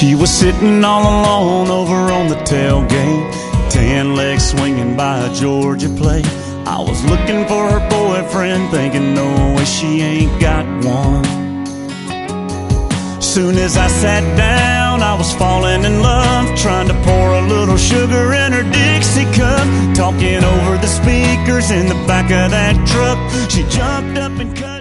She was sitting all alone over on the tailgate, tan legs swinging by a Georgia plate. I was looking for her boyfriend, thinking no way she ain't got one. Soon as I sat down, I was falling in love, trying to pour a little sugar in her Dixie cup, talking over the speakers in the back of that truck. She jumped up and cut